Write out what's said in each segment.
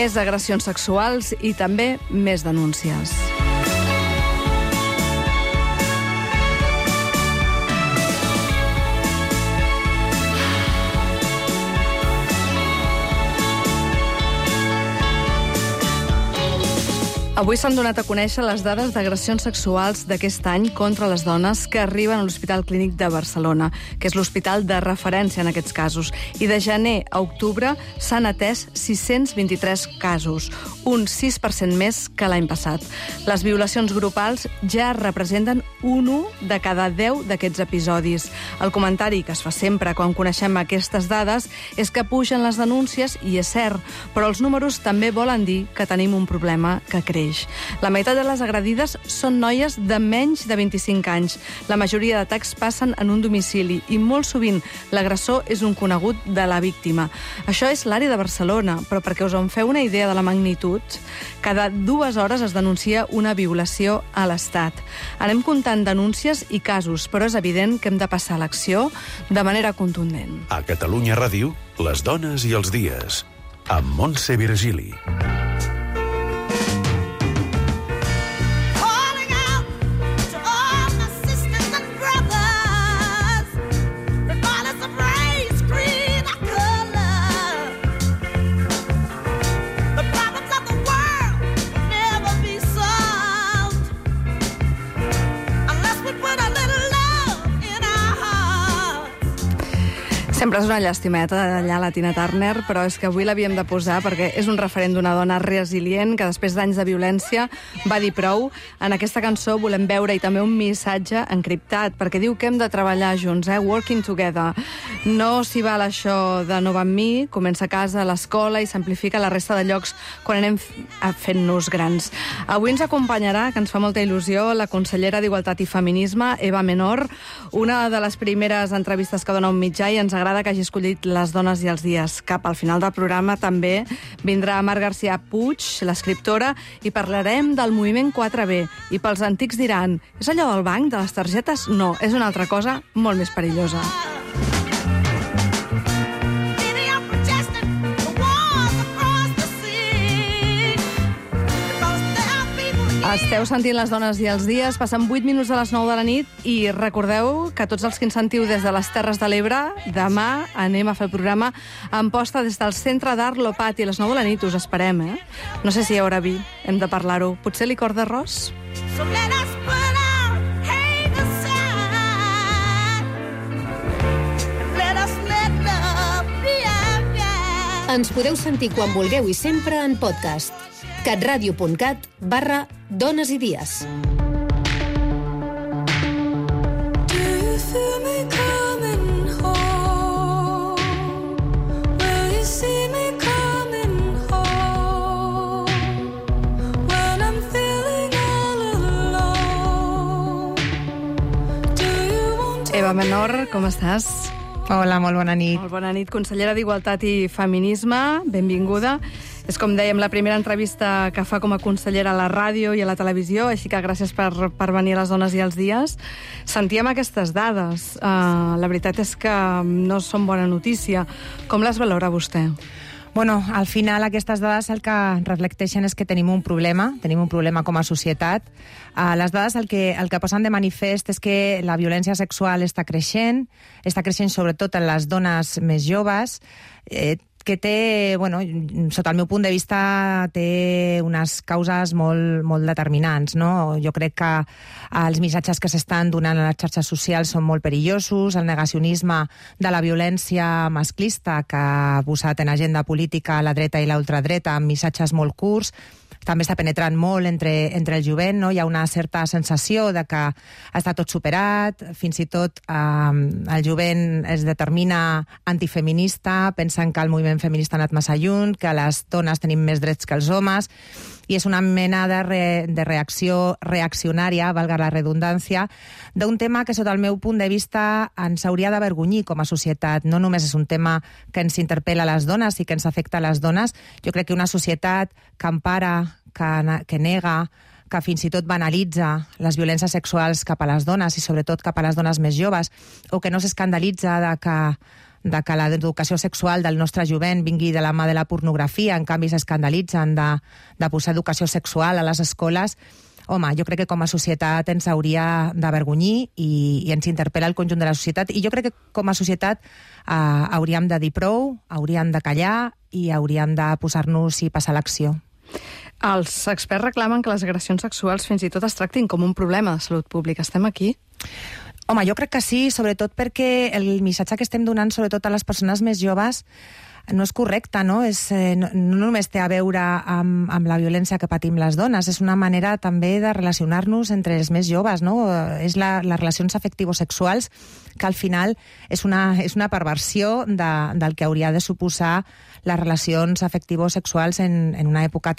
Més agressions sexuals i també més denúncies. Avui s'han donat a conèixer les dades d'agressions sexuals d'aquest any contra les dones que arriben a l'Hospital Clínic de Barcelona, que és l'hospital de referència en aquests casos. I de gener a octubre s'han atès 623 casos, un 6% més que l'any passat. Les violacions grupals ja representen un 1 de cada 10 d'aquests episodis. El comentari que es fa sempre quan coneixem aquestes dades és que pugen les denúncies, i és cert, però els números també volen dir que tenim un problema que creix. La meitat de les agredides són noies de menys de 25 anys. La majoria d'atacs passen en un domicili i molt sovint l'agressor és un conegut de la víctima. Això és l'àrea de Barcelona, però perquè us en feu una idea de la magnitud, cada 2 hores es denuncia una violació a l'Estat. Anem comptant denúncies i casos, però és evident que hem de passar a l'acció de manera contundent. A Catalunya Ràdio, les dones i els dies, amb Montse Virgili. Sempre és una llàstimeta d'allà la Tina Turner, però és que avui l'havíem de posar perquè és un referent d'una dona resilient que després d'anys de violència va dir prou. En aquesta cançó volem veure i també un missatge encriptat, perquè diu que hem de treballar junts, working together. No s'hi val això de no va amb mi, comença a casa, a l'escola i s'amplifica a la resta de llocs quan anem fent-nos grans. Avui ens acompanyarà, que ens fa molta il·lusió, la consellera d'Igualtat i Feminisme, Eva Menor, una de les primeres entrevistes que dona un mitjà, i ens agrada que hagi escollit les dones i els dies. Cap al final del programa també vindrà Mar García Puig, l'escriptora, i parlarem del moviment 4B. I pels antics diran, és allò del banc, de les targetes? No, és una altra cosa molt més perillosa. Esteu sentint les dones i els dies, passen 8 minuts de les 9 de la nit, i recordeu que tots els que ens sentiu des de les Terres de l'Ebre, demà anem a fer el programa en posta des del Centre d'Art Lopati a les 9 de la nit, us esperem, No sé si hi haurà vi, hem de parlar-ho. Potser licor d'arròs? Ens podeu sentir quan vulgueu i sempre en podcast. catradio.cat/dones i dies. Eva Menor, com estàs? Hola, molt bona nit. Molt bona nit, consellera d'Igualtat i Feminisme, benvinguda. És, com dèiem, la primera entrevista que fa com a consellera a la ràdio i a la televisió, així que gràcies per venir a les dones i els dies. Sentíem aquestes dades. La veritat és que no són bona notícia. Com les valora vostè? Bueno, al final aquestes dades el que reflecteixen és que tenim un problema com a societat. Les dades el que posen de manifest és que la violència sexual està creixent sobretot en les dones més joves, que té, sota el meu punt de vista, té unes causes molt determinants, no? Jo crec que els missatges que s'estan donant a les xarxes socials són molt perillosos, el negacionisme de la violència masclista que ha posat en agenda política la dreta i la ultradreta amb missatges molt curts, també està penetrant molt entre el jovent, no? Hi ha una certa sensació de que està tot superat, fins i tot el jovent es determina antifeminista, pensen que el moviment feminista ha anat massa lluny, que les dones tenim més drets que els homes, i és una mena de reacció reaccionària, valga la redundància, d'un tema que, sota el meu punt de vista, ens hauria d'avergonyir com a societat. No només és un tema que ens interpel·la a les dones i que ens afecta a les dones. Jo crec que una societat que empara, que nega, que fins i tot banalitza les violències sexuals cap a les dones i sobretot cap a les dones més joves, o que no s'escandalitza de que l'educació sexual del nostre jovent vingui de la mà de la pornografia, en canvi s'escandalitzen de posar educació sexual a les escoles. Home, jo crec que com a societat ens hauria d'avergonyir i ens interpel·la el conjunt de la societat. I jo crec que com a societat hauríem de dir prou, hauríem de callar i hauríem de posar-nos i passar l'acció. Els experts reclamen que les agressions sexuals fins i tot es tractin com un problema de salut pública. Estem aquí? Home, jo crec que sí, sobretot perquè el missatge que estem donant, sobretot a les persones més joves, no és correcte, no? No només té a veure amb la violència que patim les dones, és una manera també de relacionar-nos entre els més joves, no? És les relacions afectivosexuals, que al final és una perversió del que hauria de suposar les relacions afectivosexuals en una època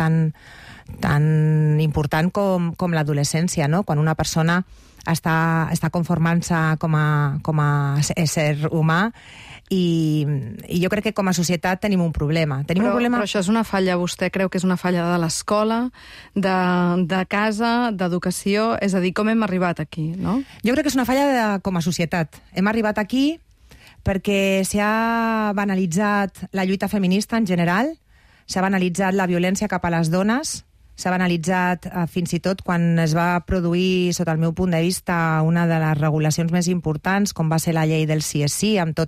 tan important com l'adolescència, no? Quan una persona està conformant-se com a ésser humà i jo crec que com a societat tenim un problema. Però això és una falla, vostè creu que és una falla de l'escola, de casa, d'educació? És a dir, com hem arribat aquí, no? Jo crec que és una falla com a societat. Hem arribat aquí perquè s'ha banalitzat la lluita feminista en general, s'ha banalitzat la violència cap a les dones, s'ha banalitzat fins i tot quan es va produir, sota el meu punt de vista, una de les regulacions més importants, com va ser la llei del CSI, amb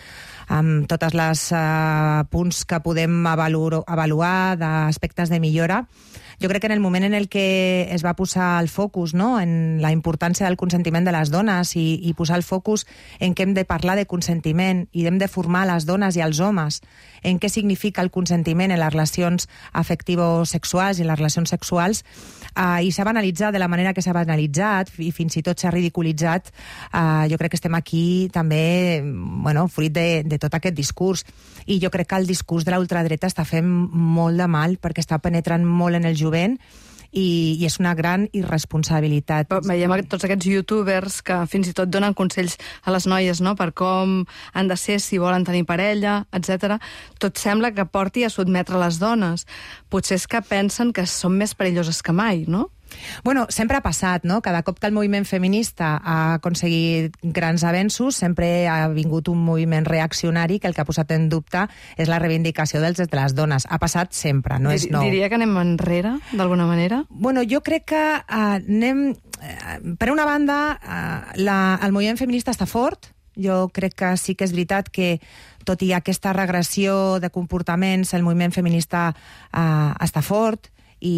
totes les punts que podem avaluar d'aspectes de millora. Jo crec que en el moment en el que es va posar el focus, no?, en la importància del consentiment de les dones i posar el focus en què hem de parlar de consentiment i hem de formar les dones i els homes en què significa el consentiment en les relacions afectivosexuals i en les relacions sexuals, i s'ha banalitzat de la manera que s'ha banalitzat i fins i tot s'ha ridiculitzat, jo crec que estem aquí també, fruit de tot aquest discurs. I jo crec que el discurs de la ultradreta està fent molt de mal perquè està penetrant molt en el jovent i és una gran irresponsabilitat. Veiem tots aquests youtubers que fins i tot donen consells a les noies, no?, per com han de ser, si volen tenir parella, etc. Tot sembla que porti a sotmetre les dones. Potser és que pensen que són més perilloses que mai, no? Bueno, sempre ha passat, no? Cada cop que el moviment feminista ha aconseguit grans avenços, sempre ha vingut un moviment reaccionari que el que ha posat en dubte és la reivindicació dels drets de les dones. Ha passat sempre, no és nou. Diria que anem enrere, d'alguna manera? Bueno, jo crec que anem... Per una banda, el moviment feminista està fort. Jo crec que sí que és veritat que, tot i aquesta regressió de comportaments, el moviment feminista està fort,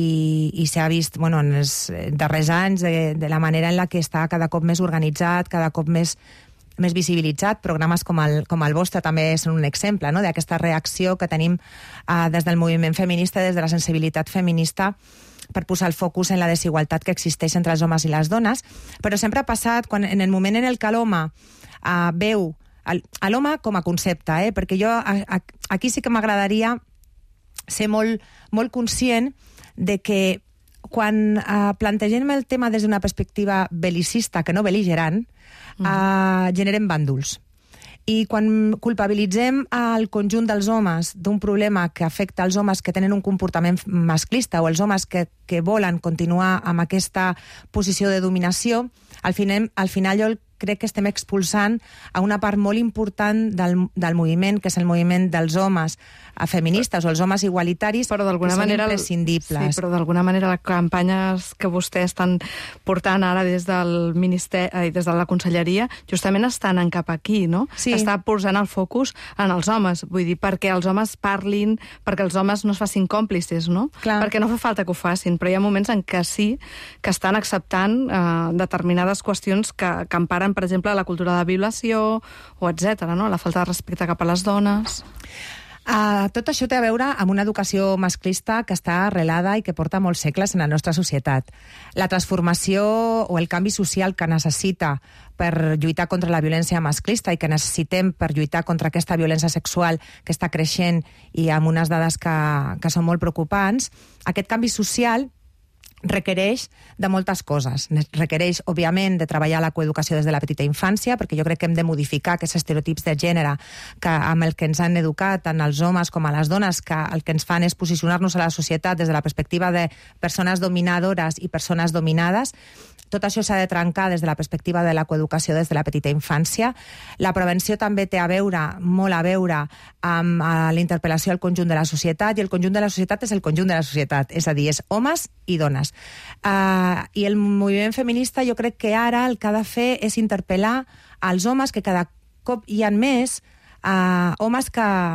i s'ha vist en els darrers anys de la manera en la que està cada cop més organitzat, cada cop més visibilitzat. Programes com el vostre també són un exemple, no?, d'aquesta reacció que tenim des del moviment feminista, des de la sensibilitat feminista, per posar el focus en la desigualtat que existeix entre els homes i les dones. Però sempre ha passat, en el moment en el que l'home veu a l'home com a concepte, perquè jo aquí sí que m'agradaria ser molt conscient de que quan plantegem el tema des d'una perspectiva bel·licista, que no bel·ligerant, generem bàndols. I quan culpabilitzem el conjunt dels homes d'un problema que afecta els homes que tenen un comportament masclista o els homes que volen continuar amb aquesta posició de dominació, al final jo crec que estem expulsant a una part molt important del moviment, que és el moviment dels homes feministes o els homes igualitaris, que són imprescindibles. Sí, però d'alguna manera les campanyes que vostès estan portant ara des del Ministeri, des de la Conselleria, justament estan en cap aquí, no? Sí. Està posant el focus en els homes, vull dir, perquè els homes parlin, perquè els homes no es facin còmplices, no? Clar. Perquè no fa falta que ho facin, però hi ha moments en què sí que estan acceptant determinades qüestions que emparen, per exemple, la cultura de violació o etc., no? La falta de respecte cap a les dones. Tot això té a veure amb una educació masclista que està arrelada i que porta molts segles en la nostra societat. La transformació o el canvi social que necessita per lluitar contra la violència masclista i que necessitem per lluitar contra aquesta violència sexual que està creixent i amb unes dades que són molt preocupants, aquest canvi social requereix de moltes coses. Requereix, òbviament, de treballar la coeducació des de la petita infància, perquè jo crec que hem de modificar aquests estereotips de gènere amb el que ens han educat tant els homes com a les dones, que el que ens fan és posicionar-nos a la societat des de la perspectiva de persones dominadores i persones dominades. tot això s'ha de trencar des de la perspectiva de la coeducació des de la petita infància. La prevenció també té molt a veure amb la interpel·lació al conjunt de la societat, i el conjunt de la societat és el conjunt de la societat, és a dir, és homes i dones. I el moviment feminista jo crec que ara el que ha de fer és interpel·lar als homes, que cada cop hi ha més homes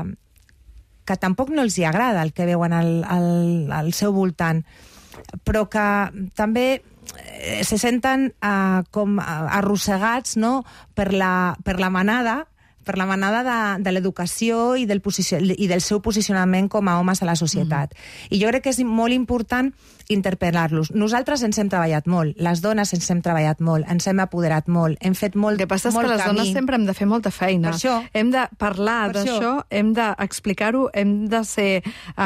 que tampoc no els hi agrada el que veuen al seu voltant, però que també se senten com arrossegats, no?, per la manada de l'educació i del seu posicionament com a homes a la societat. I jo crec que és molt important interpel·lar-los. Nosaltres ens hem treballat molt, les dones ens hem treballat molt, ens hem apoderat molt, hem fet molt camí. El que passa és que les dones sempre hem de fer molta feina. Per això, hem de parlar d'això, hem d'explicar-ho, hem de ser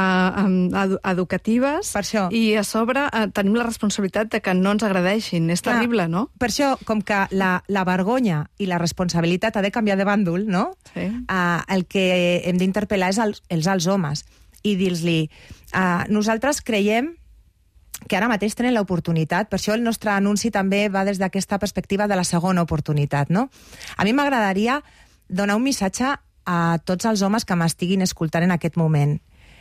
educatives, i a sobre tenim la responsabilitat de que no ens agredeixin. És terrible, no? Per això, com que la vergonya i la responsabilitat ha de canviar de bàndol, no? Sí. El que hem d'interpel·lar és als homes i dir-li, nosaltres creiem que ara mateix tenen l'oportunitat, per això el nostre anunci també va des d'aquesta perspectiva de la segona oportunitat, no? A mi m'agradaria donar un missatge a tots els homes que m'estiguin escoltant en aquest moment.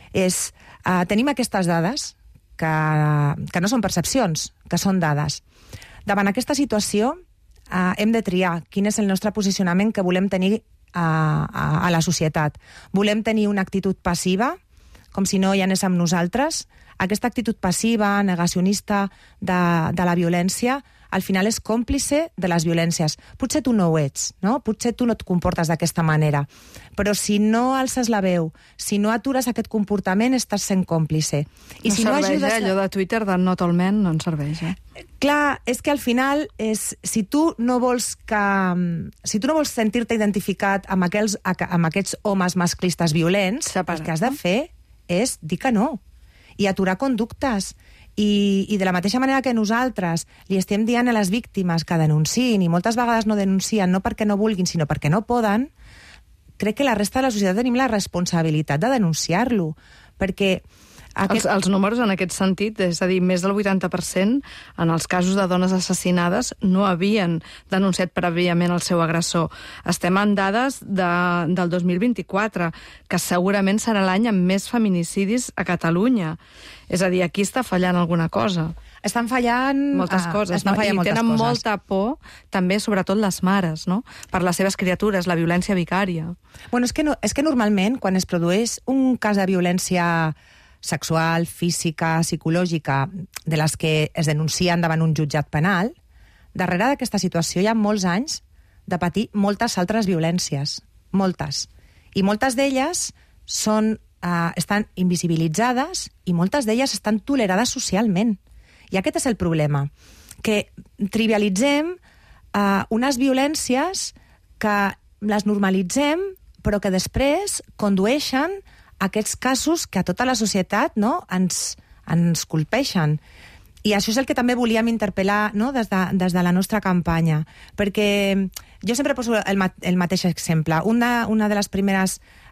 Tenim aquestes dades, que no són percepcions, que són dades. Davant aquesta situació hem de triar quin és el nostre posicionament que volem tenir a la societat. Volem tenir una actitud passiva, com si no hi anés amb nosaltres. Aquesta actitud passiva, negacionista de la violència, al final és còmplice de les violències. Potser tu no ho ets, no? Potser tu no et comportes d'aquesta manera. Però si no alces la veu, si no atures aquest comportament, estàs sent còmplice. I si no serveix, allò de Twitter de Not All Men no ens serveix, Clar, és que al final, si tu no vols sentir-te identificat amb aquests homes masclistes violents, el que has de fer és dir que no i aturar conductes. I de la mateixa manera que nosaltres li estem dient a les víctimes que denunciïn, i moltes vegades no denuncien no perquè no vulguin, sinó perquè no poden, crec que la resta de la societat tenim la responsabilitat de denunciar-lo, perquè els números en aquest sentit, és a dir, més del 80% en els casos de dones assassinades no havien denunciat prèviament el seu agressor. Estem en dades del 2024, que segurament serà l'any amb més feminicidis a Catalunya. És a dir, aquí està fallant alguna cosa. Estan fallant moltes coses, no? I tenen molta por, també, sobretot les mares, no? Per les seves criatures, la violència vicària. Bueno, és que normalment, quan es produeix un cas de violència sexual, física, psicològica, de les que es denuncien davant un jutjat penal, darrere d'aquesta situació hi ha molts anys de patir moltes altres violències. Moltes. I moltes d'elles estan invisibilitzades i moltes d'elles estan tolerades socialment. I aquest és el problema, que trivialitzem unes violències que les normalitzem, però que després condueixen aquests casos que a tota la societat, no, ens colpeixen. I això és el que també volíem interpel·lar, no, des de la nostra campanya. Perquè jo sempre poso el mateix exemple. Una de les primeres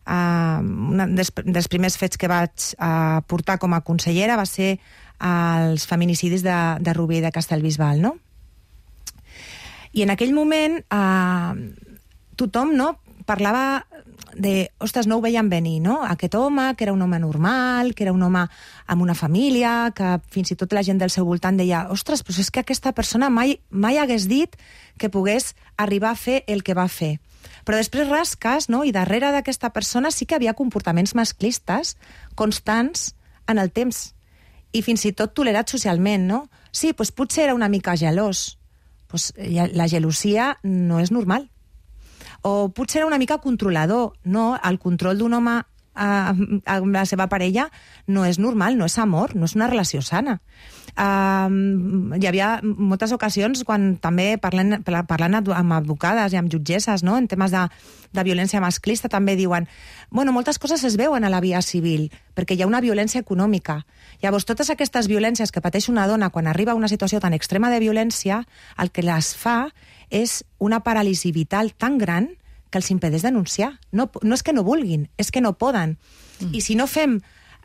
dels primers fets que vaig portar com a consellera va ser els feminicidis de Rubí i de Castellbisbal, no? I en aquell moment tothom, no, parlava de, ostres, no ho veien venir, no? Aquest home, que era un home normal, que era un home amb una família, que fins i tot la gent del seu voltant deia, ostres, però és que aquesta persona mai hagués dit que pogués arribar a fer el que va fer. Però després rasques, no? I darrere d'aquesta persona sí que havia comportaments masclistes constants en el temps. I fins i tot tolerats socialment, no? Sí, doncs potser era una mica gelós. Doncs la gelosia no és normal. O potser era una mica controlador. No, el control d'un home amb la seva parella no és normal, no és amor, no és una relació sana. Hi havia moltes ocasions quan també parlant amb advocades i amb jutgesses, no, en temes de violència masclista, també diuen, bueno, moltes coses es veuen a la via civil, perquè hi ha una violència econòmica. Llavors, totes aquestes violències que pateix una dona quan arriba a una situació tan extrema de violència, el que les fa és una paràlisi vital tan gran que els impedeix denunciar. No és que no vulguin, és que no poden. I si no fem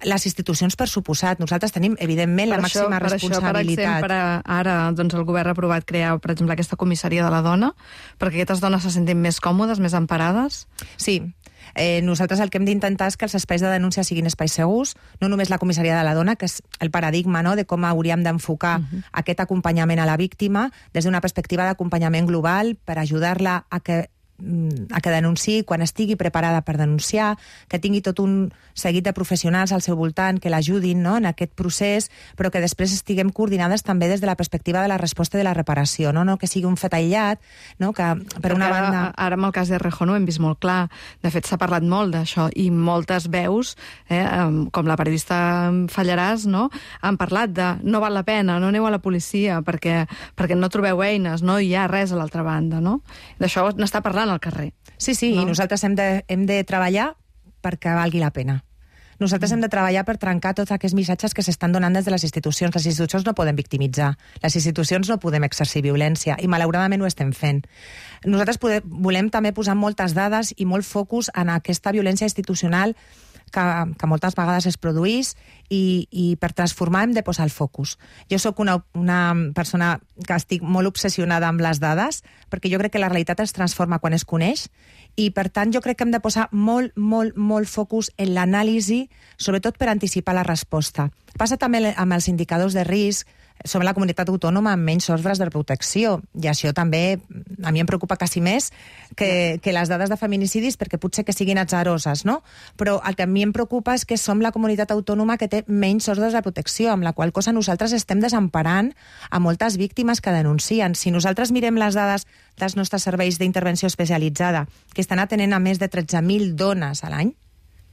Les institucions, per suposat. Nosaltres tenim, evidentment, la màxima responsabilitat. Per exemple, ara el govern ha aprovat crear, per exemple, aquesta comissaria de la dona, perquè aquestes dones se sentin més còmodes, més emparades? Sí. Nosaltres el que hem d'intentar és que els espais de denúncia siguin espais segurs, no només la comissaria de la dona, que és el paradigma, no?, de com hauríem d'enfocar aquest acompanyament a la víctima des d'una perspectiva d'acompanyament global per ajudar-la a que denunciï quan estigui preparada per denunciar, que tingui tot un seguit de professionals al seu voltant que l'ajudin, no?, en aquest procés, però que després estiguem coordinades també des de la perspectiva de la resposta i de la reparació, no que sigui un fet aïllat, no?, que per una banda... Ara amb el cas de Errejón ho hem vist molt clar. De fet, s'ha parlat molt d'això i moltes veus, com la periodista Fallaràs, no?, han parlat de no val la pena, no aneu a la policia perquè no trobeu eines, no hi ha res a l'altra banda, no? D'això n'està parlant al carrer. Sí, no? I nosaltres hem de treballar perquè valgui la pena. Nosaltres hem de treballar per trencar tots aquests missatges que s'estan donant des de les institucions. Les institucions no poden victimitzar, les institucions no podem exercir violència, i malauradament ho estem fent. Nosaltres volem també posar moltes dades i molt focus en aquesta violència institucional que moltes vegades es produís, i per transformar hem de posar el focus. Jo sóc una persona que estic molt obsessionada amb les dades, perquè jo crec que la realitat es transforma quan es coneix, i per tant jo crec que hem de posar molt, molt, molt focus en l'anàlisi, sobretot per anticipar la resposta. Passa també amb els indicadors de risc. Som la comunitat autònoma amb menys ordres de protecció, i això també a mi em preocupa quasi més que les dades de feminicidis, perquè potser que siguin atzaroses, no? Però el que a mi em preocupa és que som la comunitat autònoma que té menys ordres de protecció, amb la qual cosa nosaltres estem desemparant a moltes víctimes que denuncien. Si nosaltres mirem les dades dels nostres serveis d'intervenció especialitzada, que estan atenent a més de 13.000 dones a l'any,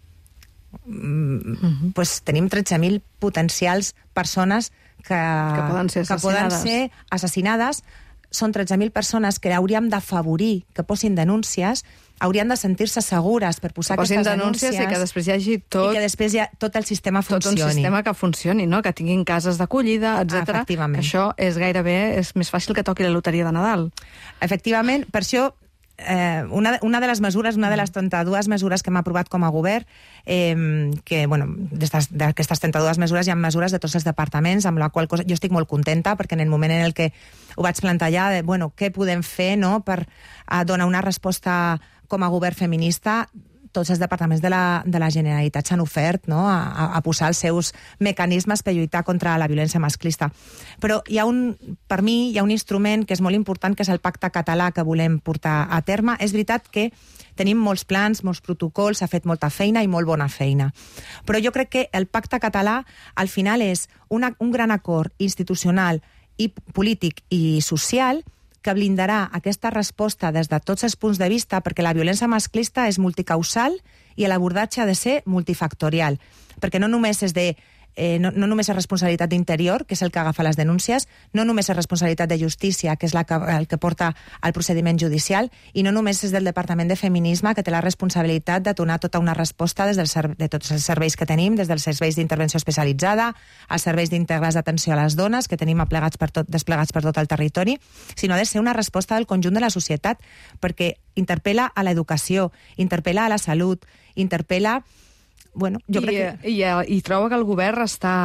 doncs tenim 13.000 potencials persones que poden ser assassinades. Són 13.000 persones que hauríem d'afavorir que posin denúncies, haurien de sentir-se segures per posar aquestes denúncies, i que després hi hagi tot... I que després tot el sistema funcioni. Tot un sistema que funcioni, no? Que tinguin cases d'acollida, etc. Efectivament. Això és més fàcil que toqui la loteria de Nadal. Efectivament, per això una de les mesures, una de les 32 mesures que hem aprovat com a govern, que, bueno, d'aquestes 32 mesures hi ha mesures de tots els departaments, amb la qual cosa jo estic molt contenta, perquè en el moment en el que ho vaig plantejar, què podem fer, no?, per donar una resposta com a govern feminista, tots els departaments de la Generalitat s'han ofert, no?, a posar els seus mecanismes per lluitar contra la violència masclista. Però per mi hi ha un instrument que és molt important, que és el Pacte Català, que volem portar a terme. És veritat que tenim molts plans, molts protocols, s'ha fet molta feina i molt bona feina. Però jo crec que el Pacte Català al final és un gran acord institucional i polític i social que blindarà aquesta resposta des de tots els punts de vista, perquè la violència masclista és multicausal i l'abordatge ha de ser multifactorial, perquè no només és no només és responsabilitat d'Interior, que és el que agafa les denúncies, no només és responsabilitat de Justícia, que és el que porta el procediment judicial, i no només és del Departament de Feminisme, que té la responsabilitat de donar tota una resposta de tots els serveis que tenim, des dels serveis d'intervenció especialitzada, als serveis d'integrats d'atenció a les dones, que tenim desplegats per tot el territori, sinó ha de ser una resposta del conjunt de la societat, perquè interpel·la a l'educació, interpel·la a la salut, interpel·la... Bueno, jo crec que... I troba que el govern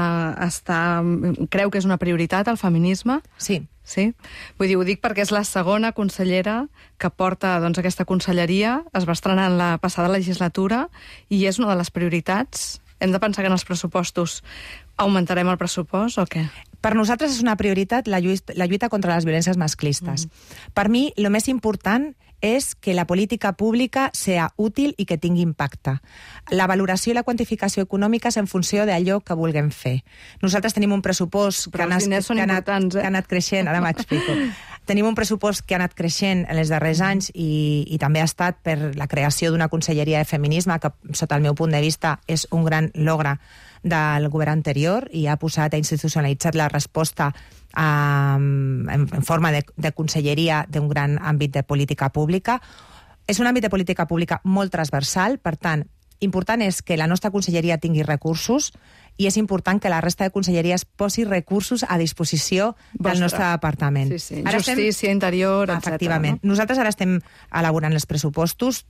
creu que és una prioritat el feminisme? Sí. Sí? Vull dir, ho dic perquè és la segona consellera que porta aquesta conselleria, es va estrenar en la passada legislatura i és una de les prioritats. Hem de pensar que en els pressupostos augmentarem el pressupost o què? Per nosaltres és una prioritat la lluita contra les violències masclistes. Per mi, el més important és que la política pública sea útil i que tingui impacte. La valoració i la quantificació econòmica és en funció d'allò que vulguem fer. Nosaltres tenim un pressupost que ha anat creixent, ara m'explico. Tenim un pressupost que ha anat creixent en els darrers anys i també ha estat per la creació d'una conselleria de feminisme que, sota el meu punt de vista, és un gran logre del govern anterior i ha institucionalitzat la resposta en forma de conselleria d'un gran àmbit de política pública. És un àmbit de política pública molt transversal, per tant, Important és que la nostra conselleria tingui recursos i és important que la resta de conselleries posi recursos a disposició del nostre departament. Sí. Justícia, Interior, etc. Efectivament. No? Nosaltres ara estem elaborant els pressupostos,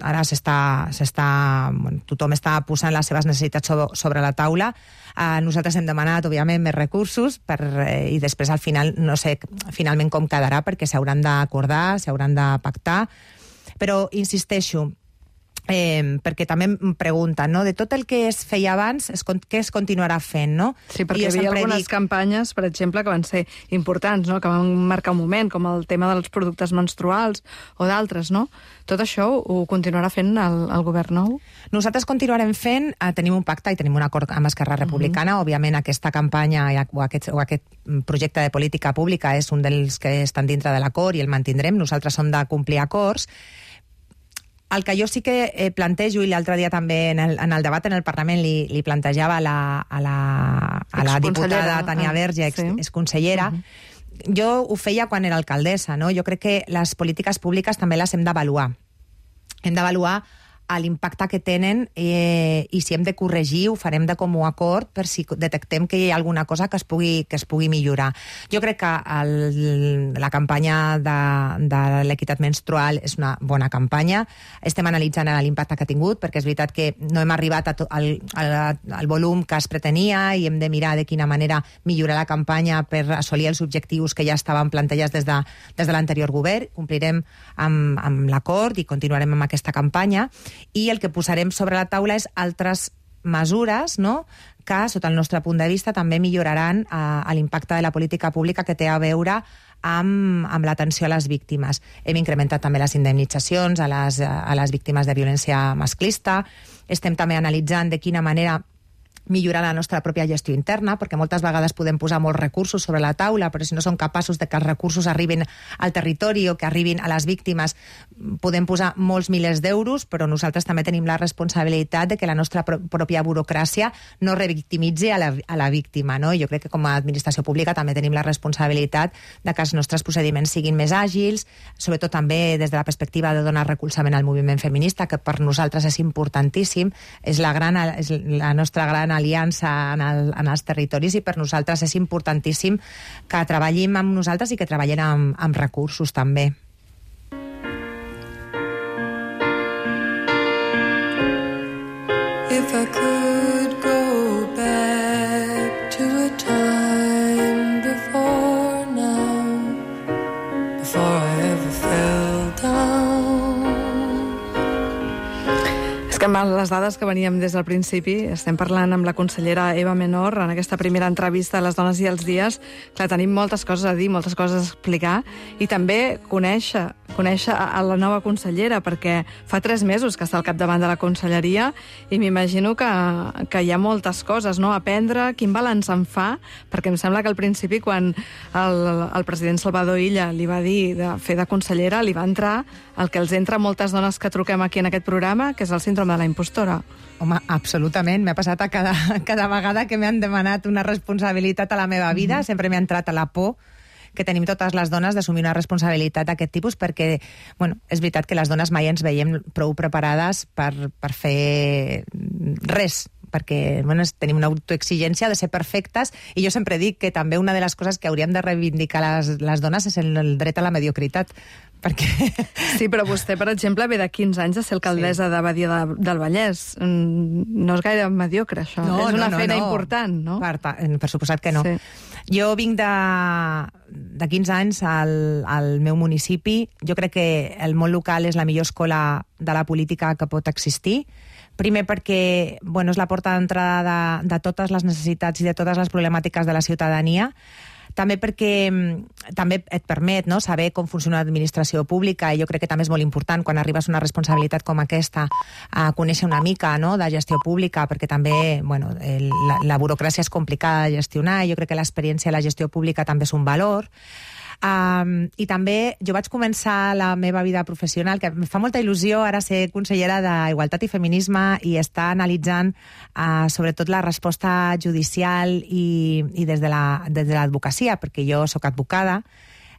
tothom està posant les seves necessitats sobre la taula. Nosaltres hem demanat, òbviament, més recursos i després, al final, no sé finalment com quedarà, perquè s'hauran d'acordar, s'hauran de pactar. Però, insisteixo, perquè també em pregunten, no? De tot el que es feia abans, què es continuarà fent, no? Sí, perquè hi havia algunes campanyes, per exemple, que van ser importants, no? Que van marcar un moment, com el tema dels productes menstruals o d'altres, no? Tot això ho continuarà fent el govern nou? Nosaltres continuarem fent, tenim un pacte i tenim un acord amb Esquerra Republicana. Òbviament, aquesta campanya o aquest projecte de política pública és un dels que estan dintre de l'acord i el mantindrem. Nosaltres som de complir acords. El que jo sí que plantejo, i l'altre dia també en el debat en el Parlament li plantejava a la diputada Tania Verge, exconsellera, jo ho feia quan era alcaldessa, no? Jo crec que les polítiques públiques també les hem d'avaluar. Hem d'avaluar l'impacte que tenen i si hem de corregir ho farem de comú acord per si detectem que hi ha alguna cosa que es pugui millorar. Jo crec que la campanya de l'equitat menstrual és una bona campanya. Estem analitzant l'impacte que ha tingut, perquè és veritat que no hem arribat al volum que es pretenia i hem de mirar de quina manera millorar la campanya per assolir els objectius que ja estaven plantejats des de l'anterior govern. Complirem amb l'acord i continuarem amb aquesta campanya. I el que posarem sobre la taula és altres mesures, no?, que, sota el nostre punt de vista, també milloraran l'impacte de la política pública que té a veure amb l'atenció a les víctimes. Hem incrementat també les indemnitzacions a les víctimes de violència masclista. Estem també analitzant de quina manera millorar la nostra pròpia gestió interna, perquè moltes vegades podem posar molts recursos sobre la taula, però si no som capaços de que els recursos arribin al territori o que arribin a les víctimes, podem posar molts milers d'euros, però nosaltres també tenim la responsabilitat de que la nostra pròpia burocràcia no revictimitzi a la víctima, no? Jo crec que com a administració pública també tenim la responsabilitat de que els nostres procediments siguin més àgils, sobretot també des de la perspectiva de donar recolzament al moviment feminista, que per nosaltres és importantíssim, és la nostra gran aliança en els territoris i per nosaltres és importantíssim que treballin amb nosaltres i que treballin amb recursos també. If I could go back to a time before now, before I ever fell down. És que amb les dades que veníem des del principi, estem parlant amb la consellera Eva Menor en aquesta primera entrevista a Les Dones i els Dies, que tenim moltes coses a dir, moltes coses a explicar, i també conèixer a la nova consellera, perquè fa 3 mesos que està al capdavant de la conselleria i m'imagino que hi ha moltes coses, no?, a aprendre. Quin balanç en fa? Perquè em sembla que al principi, quan el president Salvador Illa li va dir de fer de consellera, li va entrar el que els entra a moltes dones que truquem aquí en aquest programa, que és el síndrome de la impostora. Home, absolutament. M'ha passat cada vegada que m'han demanat una responsabilitat a la meva vida. Sempre m'ha entrat a la por que tenim totes les dones d'assumir una responsabilitat d'aquest tipus, perquè, bueno, és veritat que les dones mai ens veiem prou preparades per fer res, perquè tenim una autoexigència de ser perfectes, i jo sempre dic que també una de les coses que hauríem de reivindicar les dones és el dret a la mediocritat, perquè... Sí, però vostè, per exemple, ve de 15 anys de ser alcaldessa de Badia del Vallès. No és gaire mediocre, això. És una feina important, no? Per suposat que no. Sí. Jo vinc de 15 anys al meu municipi. Jo crec que el món local és la millor escola de la política que pot existir. Primer perquè és la porta d'entrada de totes les necessitats i de totes les problemàtiques de la ciutadania. També perquè també et permet, no, saber com funciona l'administració pública, i jo crec que també és molt important quan arribes a una responsabilitat com aquesta a conèixer una mica, no, de gestió pública, perquè també la burocràcia és complicada de gestionar, i jo crec que l'experiència de la gestió pública també és un valor. I també jo vaig començar la meva vida professional, que em fa molta il·lusió ara ser consellera d'Igualtat i Feminisme i estar analitzant sobretot la resposta judicial i des de l'advocacia, perquè jo sóc advocada.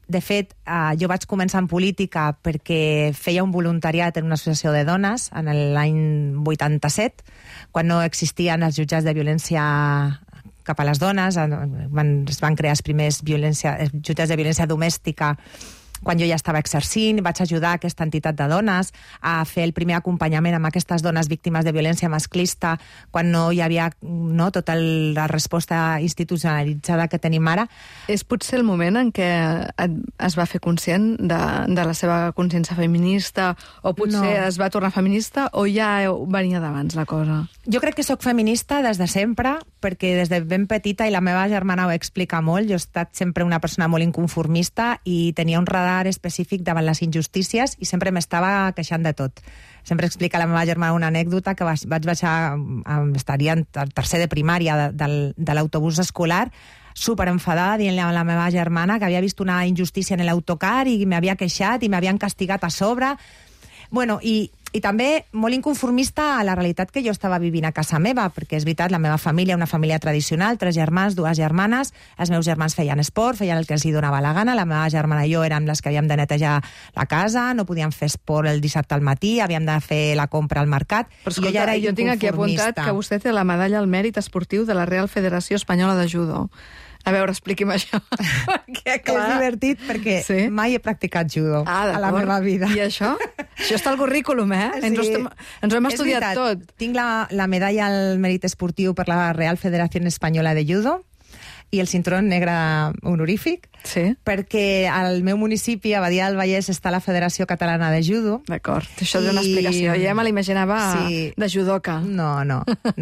De fet, jo vaig començar en política perquè feia un voluntariat en una associació de dones en l'any 87, quan no existien els jutjats de violència cap a les dones, es van crear els primers jutjats de violència domèstica quan jo ja estava exercint. Vaig ajudar aquesta entitat de dones a fer el primer acompanyament amb aquestes dones víctimes de violència masclista quan no hi havia tota la resposta institucionalitzada que tenim ara. És potser el moment en què es va fer conscient de la seva consciència feminista, o potser es va tornar feminista, o ja venia d'abans la cosa? Jo crec que sóc feminista des de sempre, perquè des de ben petita, i la meva germana ho explica molt, jo he estat sempre una persona molt inconformista i tenia un radar específic davant les injustícies i sempre m'estava queixant de tot. Sempre explica la meva germana una anècdota que vaig baixar, estaria en tercer de primària de l'autobús escolar, super enfadada, dient-li a la meva germana que havia vist una injustícia en l'autocar i m'havia queixat i m'havien castigat a sobre. Bueno, i també molt inconformista a la realitat que jo estava vivint a casa meva, perquè és veritat, la meva família, una família tradicional, 3 germans, 2 germanes, els meus germans feien esport, feien el que els hi donava la gana, la meva germana i jo érem les que havíem de netejar la casa, no podíem fer esport el dissabte al matí, havíem de fer la compra al mercat. Però escolta, jo tinc aquí apuntat que vostè té la medalla al mèrit esportiu de la Real Federació Espanyola de Judo. A veure, expliqui'm això. Perquè, clar, és divertit perquè mai he practicat judo a la meva vida. I això? Això està al currículum, eh? Sí. Ens ho hem estudiat tot. Tinc la medalla al mèrit esportiu per la Real Federació Espanyola de Judo i el cinturó negre honorífic, perquè al meu municipi, a Badia del Vallès, està la Federació Catalana de Judo. D'acord, això és una explicació. Ja me l'imaginava de judoka. No,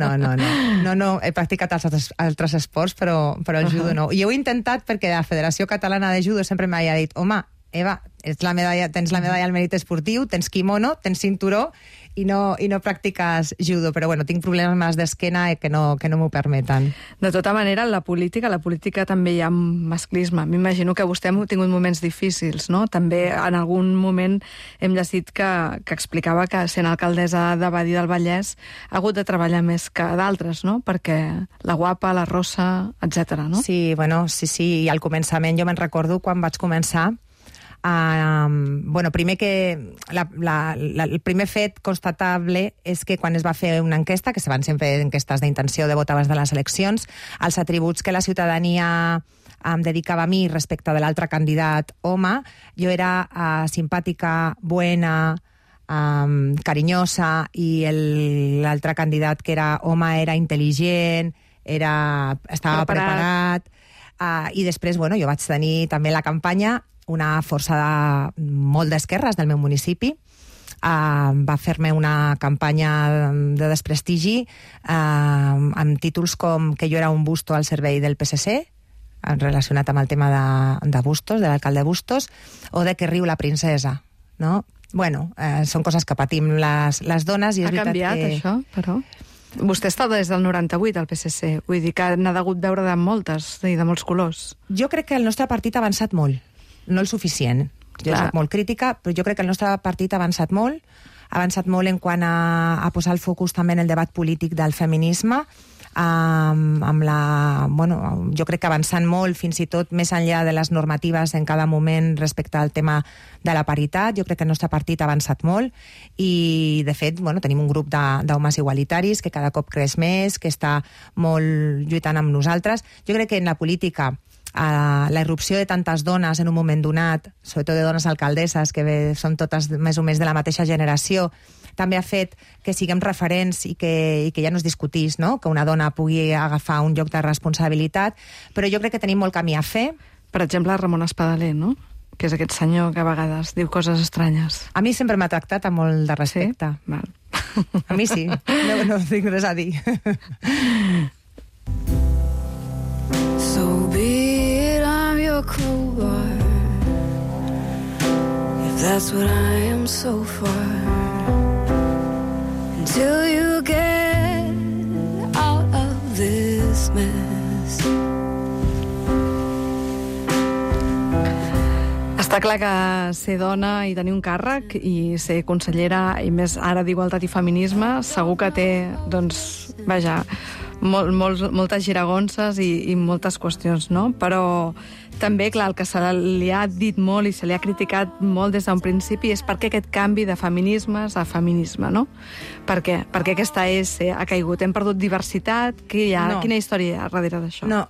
he practicat els altres esports, però el judo no. I ho he intentat perquè la Federació Catalana de Judo sempre m'havia dit: home, Eva, tens la medalla al mèrit esportiu, tens kimono, tens cinturó, i no practiques judo, però bueno, tinc problemes d'esquena que no m'ho permeten. De tota manera, en la política també hi ha masclisme. M'imagino que vostè ha tingut moments difícils, no? També en algun moment hem llegit que explicava que sent alcaldessa de Badia del Vallès ha hagut de treballar més que d'altres, no? Perquè la guapa, la rossa, etc. no? Sí, i al començament jo me'n recordo quan vaig començar. Primer que el primer fet constatable és que quan es va fer una enquesta, que se van sempre enquestes d'intenció de vot abans de les eleccions, els atributs que la ciutadania em dedicava a mi respecte de l'altre candidat home, jo era simpàtica, buena, carinyosa, i l'altre candidat que era home era intel·ligent, estava preparat. I després, jo vaig tenir també la campanya una força molt d'esquerres del meu municipi. Va fer-me una campanya de desprestigi amb títols com que jo era un busto al servei del PSC, relacionat amb el tema de Bustos, de l'alcalde Bustos, o de que riu la princesa, no? Són coses que patim les dones. I és ha canviat que... això, però... Vostè està des del 98 al PSC, vull dir que n'ha degut veure de moltes i de molts colors. Jo crec que el nostre partit ha avançat molt, no el suficient. Jo soc molt crítica, però jo crec que el nostre partit ha avançat molt en quant a posar el focus també en el debat polític del feminisme, jo crec que avançant molt, fins i tot més enllà de les normatives en cada moment respecte al tema de la paritat. Jo crec que el nostre partit ha avançat molt i, de fet, tenim un grup d'homes igualitaris que cada cop creix més, que està molt lluitant amb nosaltres. Jo crec que en la política la irrupció de tantes dones en un moment donat, sobretot de dones alcaldesses, que són totes més o menys de la mateixa generació, també ha fet que siguem referents i que ja no es discutís, no? Que una dona pugui agafar un lloc de responsabilitat, però jo crec que tenim molt camí a fer. Per exemple, Ramon Espadaler, no? Que és aquest senyor que a vegades diu coses estranyes. A mi sempre m'ha tractat amb molt de respecte. Sí? Val. A mi sí, no tinc res a dir. So be it, I'm your crowbar, if that's what I am so far, until you get out of this mess. Està clar que ser dona i tenir un càrrec i ser consellera, i més ara d'Igualtat i Feminisme, segur que té, moltes giragonses i moltes qüestions, no? Però També, clar, el que se li ha dit molt i se li ha criticat molt des d'un principi és per què aquest canvi de feminismes a feminisme, no? Per què? Perquè aquesta ha caigut. Hem perdut diversitat? Quina història hi ha darrere d'això? No.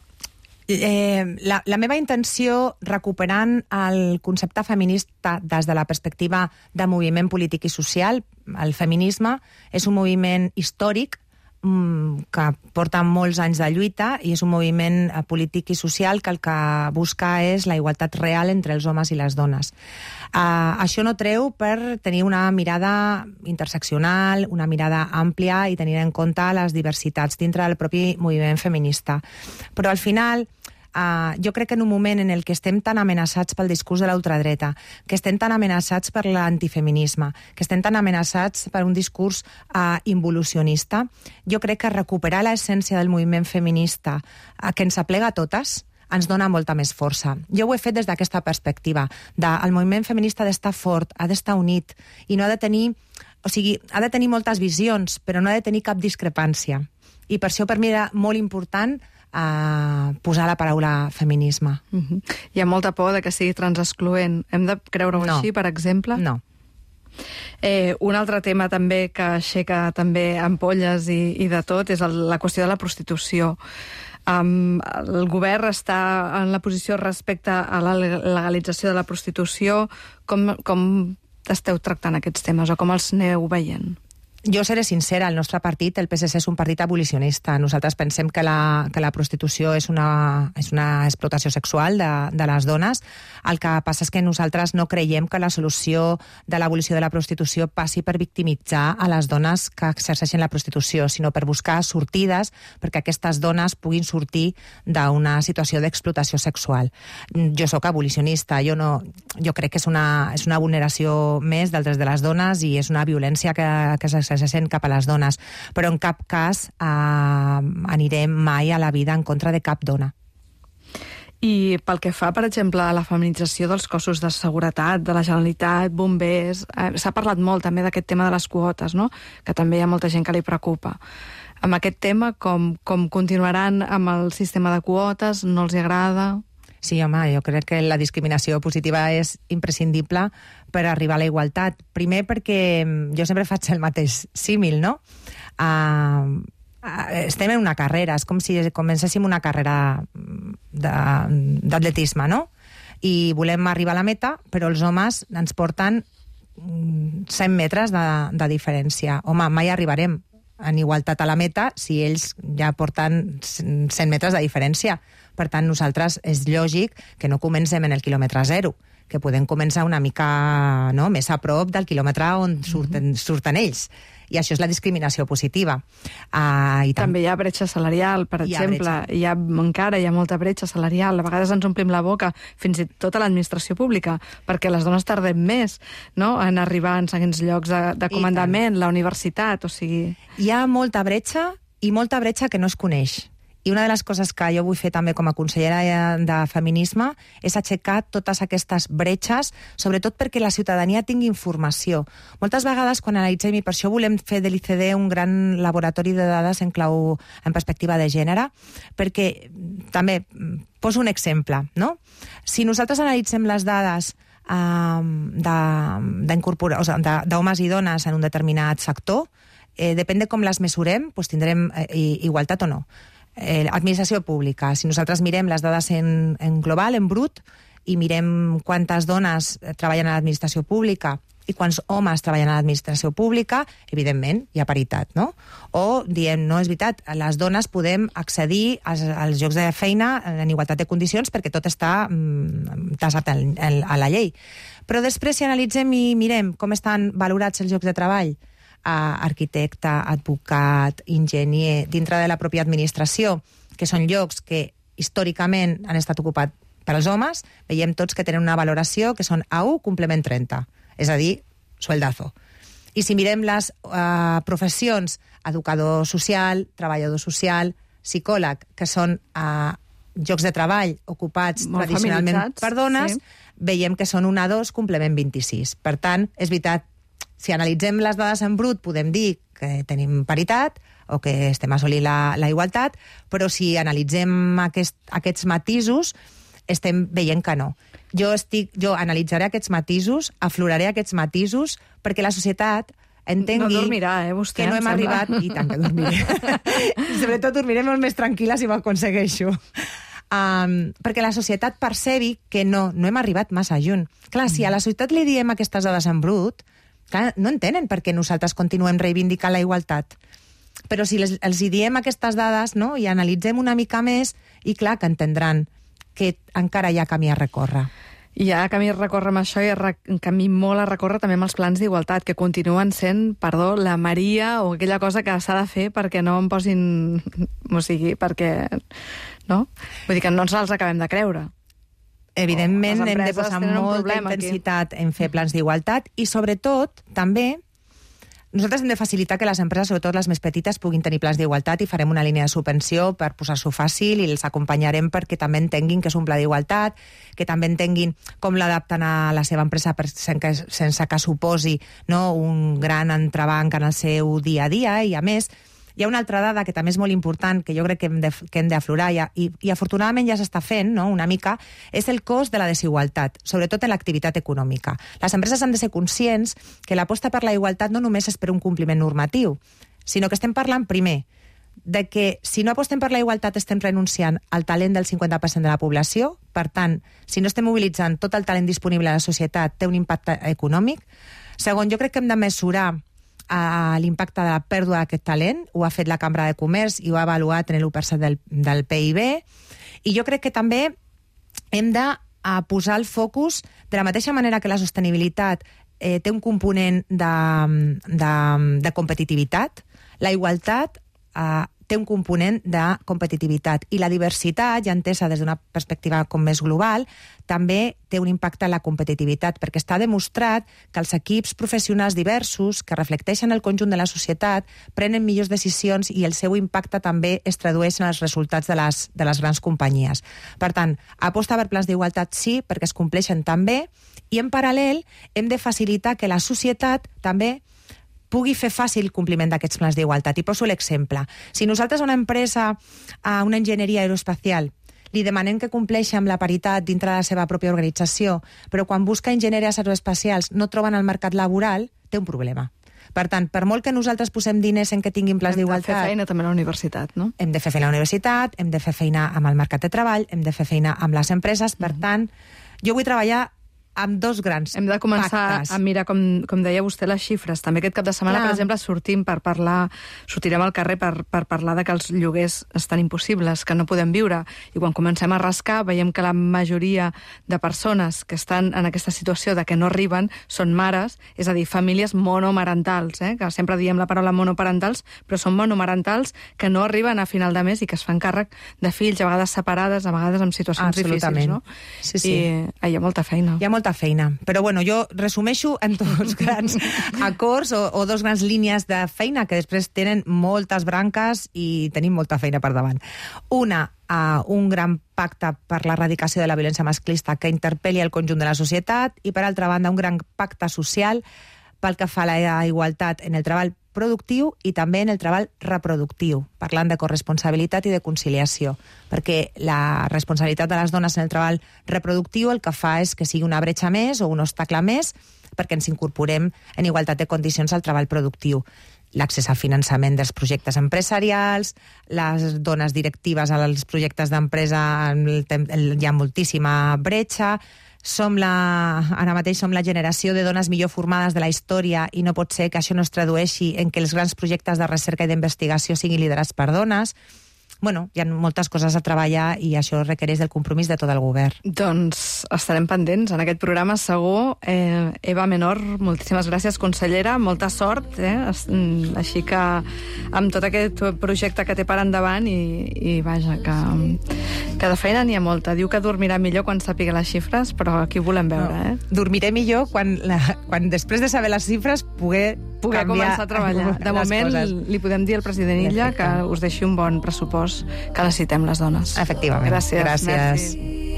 La meva intenció, recuperant el concepte feminista des de la perspectiva de moviment polític i social, el feminisme és un moviment històric que porta molts anys de lluita i és un moviment polític i social que el que busca és la igualtat real entre els homes i les dones. Això no treu per tenir una mirada interseccional, una mirada àmplia i tenir en compte les diversitats dintre del propi moviment feminista. Però al final, jo crec que en un moment en el que estem tan amenaçats pel discurs de l'ultradreta, que estem tan amenaçats per l'antifeminisme, que estem tan amenaçats per un discurs involucionista, jo crec que recuperar l'essència del moviment feminista que ens aplega a totes ens dona molta més força. Jo ho he fet des d'aquesta perspectiva. El moviment feminista ha d'estar fort, ha d'estar unit, i no ha de tenir... O sigui, ha de tenir moltes visions, però no ha de tenir cap discrepància. I per això per mi era molt important posar la paraula feminisme. Hi ha molta por de que sigui transexcloent. Hem de creure-ho així, per exemple? No. Un altre tema també que aixeca també ampolles i de tot és la qüestió de la prostitució. El govern està en la posició respecte a la legalització de la prostitució. Com esteu tractant aquests temes o com els aneu veient? Jo seré sincera, el nostre partit, el PSC, és un partit abolicionista. Nosaltres pensem que la prostitució és una explotació sexual de les dones. El que passa és que nosaltres no creiem que la solució de l'abolició de la prostitució passi per victimitzar a les dones que exerceixen la prostitució, sinó per buscar sortides perquè aquestes dones puguin sortir d'una situació d'explotació sexual. Jo sóc abolicionista, jo crec que és una vulneració més dels drets de les dones i és una violència que s'exerceixen cap a les dones, però en cap cas anirem mai a la vida en contra de cap dona. I pel que fa, per exemple, a la feminització dels cossos de seguretat, de la Generalitat, bombers, s'ha parlat molt també d'aquest tema de les quotes, no? Que també hi ha molta gent que li preocupa. Amb aquest tema, com continuaran amb el sistema de quotes? No els agrada? Sí, home, jo crec que la discriminació positiva és imprescindible per arribar a la igualtat. Primer perquè jo sempre faig el mateix símil, no? Estem en una carrera, és com si comencéssim una carrera d'atletisme, no? I volem arribar a la meta, però els homes ens porten 100 metres de diferència. Home, mai arribarem en igualtat a la meta si ells ja porten 100 metres de diferència. Per tant, nosaltres és lògic que no comencem en el quilòmetre zero, que podem començar una mica més a prop del quilòmetre on surten ells. I això és la discriminació positiva. També hi ha bretxa salarial, per exemple. Encara hi ha molta bretxa salarial. A vegades ens omplim la boca, fins i tot a l'administració pública, perquè les dones tardem més, no?, en arribar en segons llocs de comandament, la universitat, o sigui... Hi ha molta bretxa i molta bretxa que no es coneix. I una de les coses que jo vull fer també com a consellera de feminisme és aixecar totes aquestes bretxes, sobretot perquè la ciutadania tingui informació. Moltes vegades quan analitzem, i per això volem fer de l'ICD un gran laboratori de dades en perspectiva de gènere, perquè també poso un exemple, no? Si nosaltres analitzem les dades d'homes i dones en un determinat sector, depèn de com les mesurem, doncs tindrem igualtat o no. Administració pública. Si nosaltres mirem les dades en global, en brut, i mirem quantes dones treballen a l'administració pública i quants homes treballen a l'administració pública, evidentment hi ha paritat, no? O diem, no, és veritat, les dones podem accedir als llocs de feina en igualtat de condicions perquè tot està tasat a la llei. Però després, si analitzem i mirem com estan valorats els llocs de treball, arquitecte, advocat, enginyer, dintre de la pròpia administració, que són llocs que històricament han estat ocupats per als homes, veiem tots que tenen una valoració que són A1 complement 30, és a dir, sueldazo. I si mirem les professions, educador social, treballador social, psicòleg, que són llocs de treball ocupats molt tradicionalment per dones, veiem que són un A2 complement 26. Per tant, és veritat, si analitzem les dades en brut, podem dir que tenim paritat o que estem assolint la igualtat, però si analitzem aquests matisos, estem veient que no. Jo analitzaré aquests matisos, afloraré aquests matisos, perquè la societat entengui... No dormirà, vostè, que no hem arribat... I tant que dormiré. I sobretot dormiré molt més tranquil·la si ho aconsegueixo. Perquè la societat percebi que no hem arribat massa lluny. Clar, si a la societat li diem aquestes dades en brut, clar, no entenen per què nosaltres continuem reivindicant la igualtat. Però si els hi diem aquestes dades, no?, i analitzem una mica més, i clar que entendran que encara hi ha camí a recórrer. Hi ha camí a recórrer amb això i camí molt a recórrer també amb els plans d'igualtat, que continuen sent, la Maria o aquella cosa que s'ha de fer perquè no em posin... O sigui, perquè... No? Vull dir que no ens els acabem de creure. Evidentment, hem de posar molta intensitat en fer plans d'igualtat i, sobretot, també... Nosaltres hem de facilitar que les empreses, sobretot les més petites, puguin tenir plans d'igualtat i farem una línia de subvenció per posar-s'ho fàcil i els acompanyarem perquè també entenguin que és un pla d'igualtat, que també entenguin com l'adapten a la seva empresa sense que suposi, no, un gran entrebanc en el seu dia a dia. I, a més, hi ha una altra dada que també és molt important, que jo crec que hem d'aflorar, i afortunadament ja s'està fent, no?, una mica, és el cost de la desigualtat, sobretot en l'activitat econòmica. Les empreses han de ser conscients que l'aposta per la igualtat no només és per un compliment normatiu, sinó que estem parlant, primer, de que si no apostem per la igualtat estem renunciant al talent del 50% de la població. Per tant, si no estem mobilitzant tot el talent disponible a la societat, té un impacte econòmic. Segon, jo crec que hem de mesurar l'impacte de la pèrdua d'aquest talent. Ho ha fet la Cambra de Comerç i ho ha avaluat en l'1% del PIB. I jo crec que també hem de posar el focus, de la mateixa manera que la sostenibilitat té un component de competitivitat, la igualtat té un component de competitivitat. I la diversitat, ja entesa des d'una perspectiva com més global, també té un impacte en la competitivitat, perquè està demostrat que els equips professionals diversos, que reflecteixen el conjunt de la societat, prenen millors decisions i el seu impacte també es tradueix en els resultats de les grans companyies. Per tant, aposta per plans d'igualtat sí, perquè es compleixen també, i en paral·lel hem de facilitar que la societat també pugui fer fàcil el compliment d'aquests plans d'igualtat. I poso l'exemple. Si nosaltres a una empresa, a una enginyeria aeroespacial, li demanem que compleixi amb la paritat dintre de la seva pròpia organització, però quan busca enginyeries aeroespacials no troben el mercat laboral, té un problema. Per tant, per molt que nosaltres posem diners en que tinguin plans d'igualtat... Hem de fer feina també a la universitat, no? Hem de fer feina a la universitat, hem de fer feina amb el mercat de treball, hem de fer feina amb les empreses. Per tant, jo vull treballar amb dos grans pactes. Hem de començar a mirar, com deia vostè, les xifres. També aquest cap de setmana, per exemple, sortirem al carrer per parlar de que els lloguers estan impossibles, que no podem viure. I quan comencem a rascar, veiem que la majoria de persones que estan en aquesta situació de que no arriben són mares, és a dir, famílies monomarentals, que sempre diem la paraula monoparentals, però són monomarentals que no arriben a final de mes i que es fan càrrec de fills, a vegades separades, a vegades en situacions difícils, no? Sí, sí. I hi ha molta feina. Hi ha molta feina. Però bueno, jo resumeixo en dos grans acords o dos grans línies de feina que després tenen moltes branques i tenim molta feina per davant. Una, un gran pacte per l'erradicació de la violència masclista que interpel·li el conjunt de la societat i, per altra banda, un gran pacte social pel que fa a la igualtat en el treball productiu i també en el treball reproductiu, parlant de corresponsabilitat i de conciliació, perquè la responsabilitat de les dones en el treball reproductiu el que fa és que sigui una bretxa més o un obstacle més perquè ens incorporem en igualtat de condicions al treball productiu. L'accés al finançament dels projectes empresarials, les dones directives als projectes d'empresa, hi ha moltíssima bretxa. Ara mateix som la generació de dones millor formades de la història i no pot ser que això no es tradueixi en que els grans projectes de recerca i d'investigació siguin liderats per dones. Bueno, hi ha moltes coses a treballar i això requereix del compromís de tot el govern. Doncs estarem pendents en aquest programa, segur. Eva Menor, moltíssimes gràcies, consellera, molta sort, així que amb tot aquest projecte que té per endavant i vaja, que de feina n'hi ha molta. Diu que dormirà millor quan sàpiga les xifres, però aquí ho volem veure. Dormiré millor quan després de saber les xifres poder començar a treballar. De moment li podem dir al president Illa que us deixi un bon pressupost que necessitem les dones. Efectivament. Gràcies.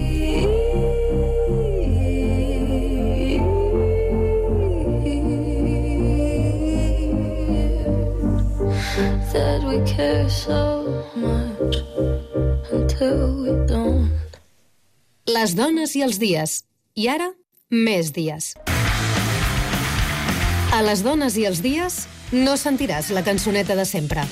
That we care so much until we don't. Les dones i els dies. I ara, més dies. A les dones i els dies no sentiràs la cançoneta de sempre.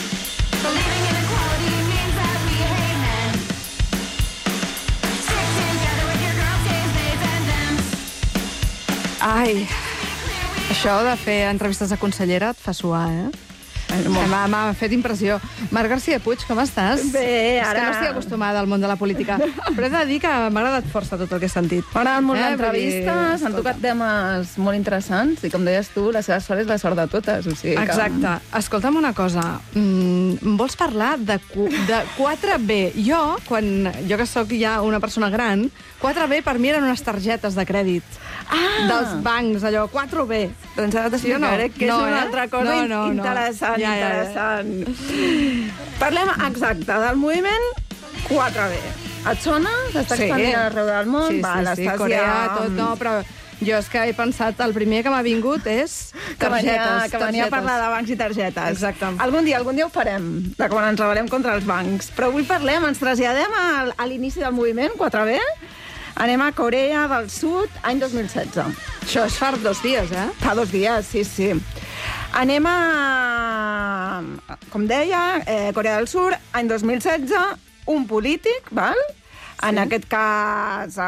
Ai, això de fer entrevistes de consellera et fa suar, eh? M'ha fet impressió. Marc García Puig, com estàs? Bé, És ara... que no estic acostumada al món de la política, però he de dir que m'ha agradat força tot el que he sentit. M'ha agradat molt l'entrevista, l'entrevista, s'han tocat temes molt interessants i, com deies tu, la seva sort és la sort de totes. O sigui que... Exacte. Escolta'm una cosa. Vols parlar de 4B? Jo que sóc ja una persona gran, 4B per mi eren unes targetes de crèdit dels bancs, allò, 4B. Doncs ara t'explicaré que és una altra cosa interessant. Interessant. Parlem exacte del moviment 4B. Et sona? S'està expandint arreu del món? Sí, Corea, tot, no, però jo és que he pensat, el primer que m'ha vingut és targetes. Que venia a parlar de bancs i targetes. Exacte. Algun dia ho farem, de quan ens rebel·lem contra els bancs. Però avui ens traslladem a l'inici del moviment 4B. Anem a Corea del Sud, any 2016. Això es fa 2 dies, eh? Fa 2 dies, sí. Anem a, com deia, Corea del Sud, any 2016, un polític, val? En aquest cas,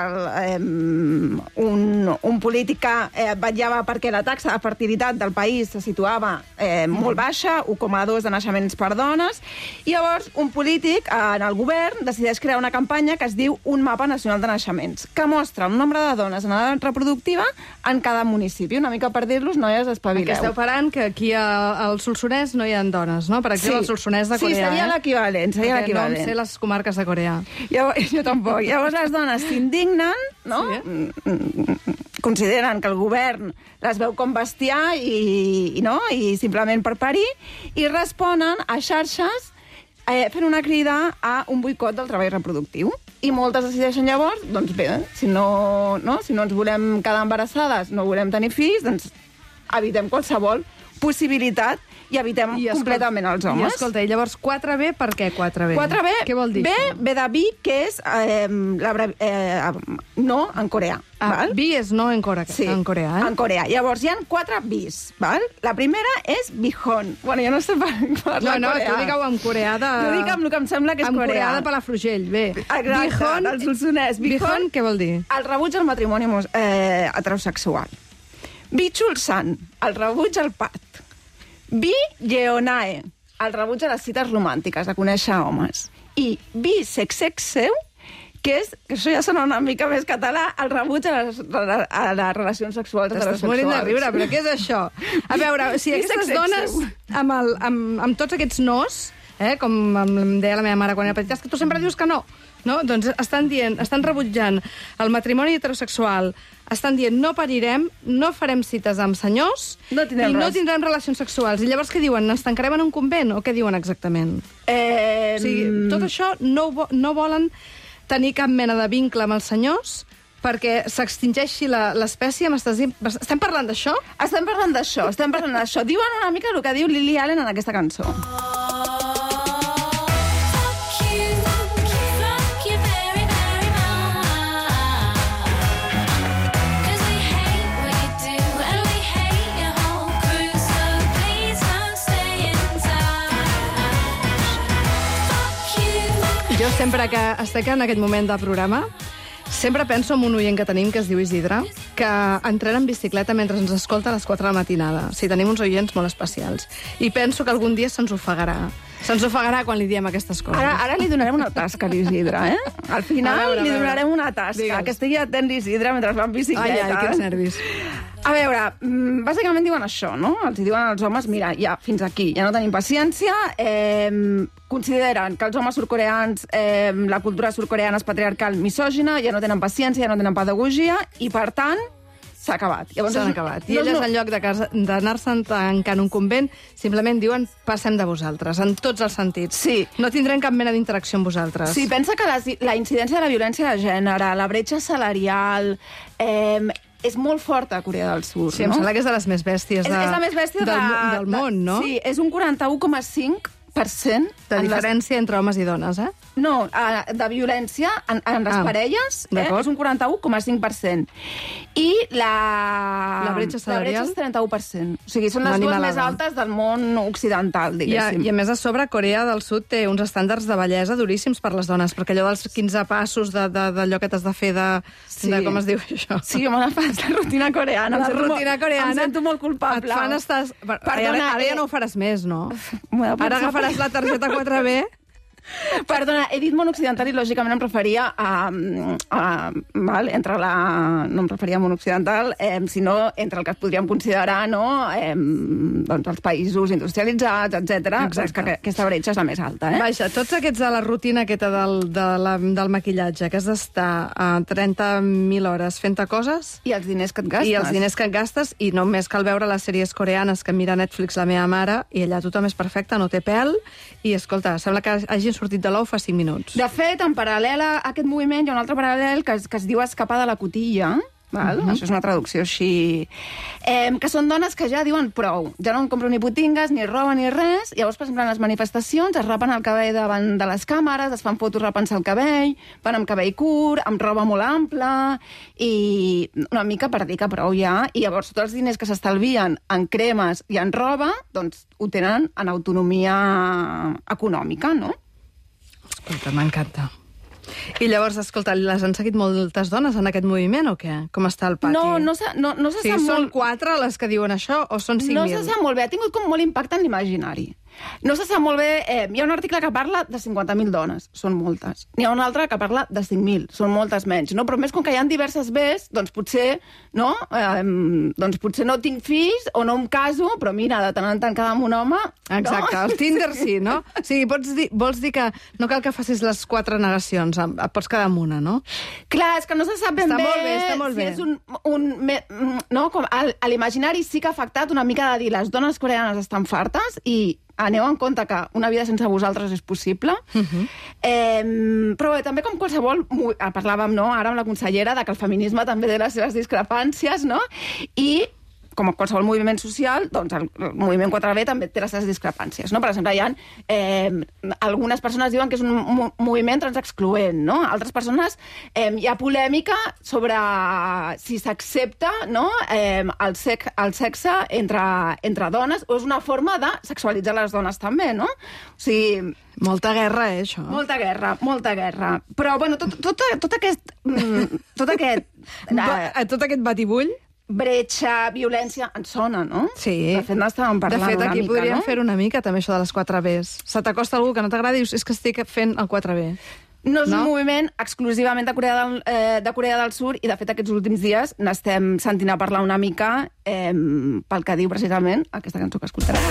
un polític que vetllava perquè la taxa de fertilitat del país se situava molt baixa, 1,2 de naixements per dones, i llavors un polític en el govern decideix crear una campanya que es diu Un mapa nacional de naixements, que mostra un nombre de dones en edat reproductiva en cada municipi, una mica per dir-los, noies, espavileu. Que esteu parant que aquí al Solsonès no hi ha dones, no? Per exemple, al Solsonès de Corea. Sí, seria l'equivalent, Perquè no em sé les comarques de Corea. Jo tampoc. Llavors les dones s'indignen, no? Sí. Consideren que el govern les veu com bestiar i simplement per parir, i responen a xarxes fent una crida a un boicot del treball reproductiu. I moltes decideixen llavors, doncs bé, si no ens volem quedar embarassades, no volem tenir fills, doncs evitem qualsevol possibilitat i evitem completament els homes. I escolta, i llavors 4B, per què 4B? 4B, què vol dir? B de bi, que és no en coreà. Val? Bi és no en Corea, sí, en Corea, eh? En Corea. Llavors hi ha 4 bis, val? La primera és bihon. Bueno, jo no sé parlar no, coreà. tu digueu en coreà de... Jo dic amb el que em sembla que és coreà. En coreà de Palafrugell, bé. Exacte, bihon, del Solsonès. Bihon, què vol dir? El rebuig al matrimoni heterosexual. Bi chulsan, el rebuig al part. Bi yeonae, el rebuig a les cites romàntiques, a conèixer homes. I bi sexexeu, que això ja sona una mica més català, el rebuig a les relacions sexuals heterosexuals. T'estàs morint de riure, però què és això? A veure, si aquestes dones, amb tots aquests nos, com em deia la meva mare quan era petita, és que tu sempre dius que no. No? Doncs estan rebutjant el matrimoni heterosexual, estan dient no parirem, no farem cites amb senyors no tindrem relacions sexuals. I llavors què diuen? Ens tancarem en un convent? O què diuen exactament? O sigui, tot això no volen tenir cap mena de vincle amb els senyors perquè s'extingeixi l'espècie. Estem parlant d'això? Estem parlant d'això. Diuen una mica el que diu Lily Allen en aquesta cançó. Jo sempre que estic en aquest moment del programa, sempre penso en un oient que tenim, que es diu Isidre, que entrena en bicicleta mentre ens escolta a les 4 de la matinada. O sigui, tenim uns oients molt especials. I penso que algun dia se'ns ofegarà. Se'ns ofegarà quan li diem aquestes coses. Ara li donarem una tasca a l'Isidre, eh? Al final li donarem una tasca. Digues. Que estigui atent l'Isidre mentre va en bicicleta. Ai, quins nervis. A veure, bàsicament diuen això, no? Els diuen als homes, mira, ja, fins aquí, ja no tenim paciència, consideren que els homes surcoreans, la cultura surcoreana és patriarcal misògina, ja no tenen paciència, ja no tenen pedagogia, i per tant, s'ha acabat. S'han acabat. I elles, en lloc d'anar-se'n tancant un convent, simplement diuen, passem de vosaltres, en tots els sentits. Sí. No tindrem cap mena d'interacció amb vosaltres. Sí, pensa que la incidència de la violència de gènere, la bretxa salarial, és molt forta a Corea del Sud, sí, no? Em sembla que és de les més bèsties és la més bèstia del món, no? Sí, és un 41,5 De diferència entre homes i dones, eh? No, de violència en les parelles és un 41,5%. I la bretxa salarial és 31%. O sigui, són les dues més altes del món occidental, diguéssim. I a més, a sobre, Corea del Sud té uns estàndards de bellesa duríssims per les dones, perquè allò dels 15 passos d'allò que t'has de fer de com es diu això? Sí, home, fas la rutina coreana. Em sento molt culpable. Et fan estar... Ara ja no ho faràs més, no? Ara agafaràs la targeta 4B. Perdona, he dit món occidental i lògicament em referia no em referia a món occidental, sinó entre el que podríem considerar doncs els països industrialitzats, etc. Doncs que aquesta bretxa és la més alta. Vaja, tots aquests de la rutina aquesta del maquillatge, que has d'estar 30.000 hores fent-te coses... I els diners que et gastes. I només cal veure les sèries coreanes que mira Netflix la meva mare, i allà tothom és perfecte, no té pèl, i escolta, sembla que hagin sortit de l'ou fa 5 minuts. De fet, en paral·lel a aquest moviment hi ha un altre paral·lel que es diu escapar de la cotilla, val? Això és una traducció així... que són dones que ja diuen prou. Ja no en compro ni botingues, ni roba, ni res. Llavors, per exemple, en les manifestacions es rapen el cabell davant de les càmeres, es fan fotos rapant-se el cabell, van amb cabell curt, amb roba molt ampla, i una mica per dir que prou ja. I llavors tots els diners que s'estalvien en cremes i en roba, doncs ho tenen en autonomia econòmica, no? Escolta, m'encanta. I llavors, escolta, les han seguit moltes dones en aquest moviment o què? Com està el pati? No se sap molt... Són 4 les que diuen això o són 5.000? No se sap molt bé, ha tingut com molt impacte en l'imaginari. No se sap molt bé... hi ha un article que parla de 50.000 dones, són moltes. N'hi ha un altre que parla de 5.000, són moltes menys. No? Però més, com que hi ha diverses Bs, doncs potser no, potser no tinc fills o no em caso, però mira, de tant en tant quedar amb un home... Exacte, el Tinder sí, no? O sigui, vols dir que no cal que facis les 4 negacions, et pots quedar amb una, no? Clar, és que no se sap ben bé... Està molt bé. Si és no? Com a l'imaginari sí que ha afectat una mica de dir les dones coreanes estan fartes i aneu en compte que una vida sense vosaltres és possible. Però bé, també com qualsevol... Parlàvem ara amb la consellera de que el feminisme també té les seves discrepàncies, no? I com a qualsevol moviment social, doncs el moviment 4B també té les seves discrepàncies, no? Per exemple, hi ha algunes persones diuen que és un moviment transexcloent, no? Altres persones hi ha polèmica sobre si s'accepta, no? el sexe entre dones, o és una forma de sexualitzar les dones també, no? O sigui... Molta guerra, això. Molta guerra. Però, bueno, tot aquest... Tot aquest batibull... bretxa, violència, en sona, no? Sí. De fet, n'estàvem parlant una mica, no? De fet, aquí podríem fer una mica, també, això de les 4Bs. Se t'acosta algú que no t'agrada i dius, és que estic fent el 4B. No és un moviment exclusivament de Corea del Sud, i, de fet, aquests últims dies n'estem sentint a parlar una mica pel que diu, precisament, aquesta cançó que escoltarem.